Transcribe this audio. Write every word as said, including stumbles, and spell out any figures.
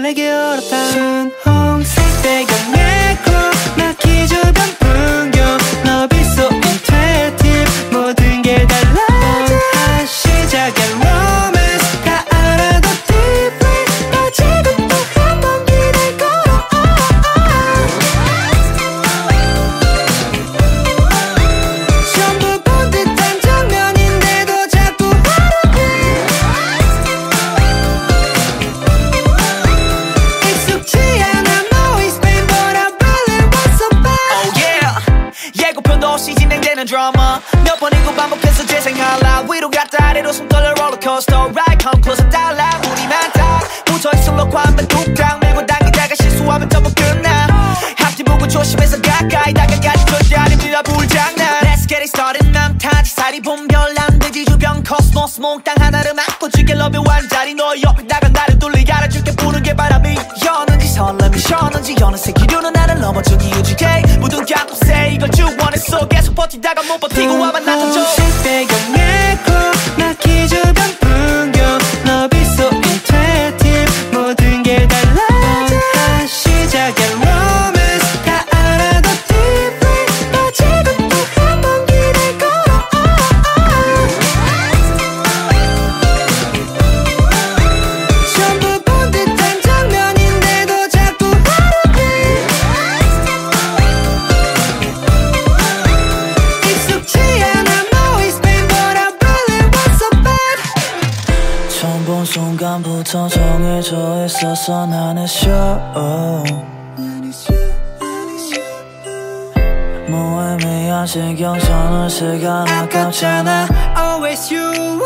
내게 얼었다. 분홍색 배경에 코막히 주변 풍경 너비 속 인트라티브 모든 게 달라져. 다시 시작의 로맨스 다 알아도 deeply 빠지고 또 한 번 기댈 거야. 전부 본 듯한 장면인데도 자꾸 하루해. 익숙지 않아 noise pain but I really want some bad. Oh yeah 예고편도 없이 진행되는 드라마 몇 번이고 반복해서 재생할라. 위로 갔다 아래로 숨 떨려 롤러코스터 ride come closer 달라. 우리만 딱 붙어있어 놓고 한번 뚝딱 밀고 당기다가 실수하면 전부 끝나. 앞뒤 보고 조심해서 가까이 다가가지 절대 아닙니다 불장난. Let's get it started 남 타지 살이 본 별난 돼지 주변 코스모스 몽땅 하나를 막고 지게 러브 완자리 너 옆에다가 나를 돌리게 알아줄게 부는 게 바람이 여는지 설렘이 쉬었는지 어느새 기류는 나를 넘어준 이유지게 모든 게 앞세 이걸 주원했어 계속 버티다가 못 버티고 와만 나타줘. 분홍색 배경에 코막히 주변 풍경 너비 속 인트라티브 모든 게 달라져. 다시 시작의 로맨스 다 알아도 deeply 빠지고 또 한 번 기댈 거야. 전부 본 듯한 장면인데도 자꾸 하루해. 익숙지 않아 noise pain but I really want some bad. 처음 본 순간부터 정해져 있었어 나는 show 무의미한 신경전을 시간 아깝잖아. Always you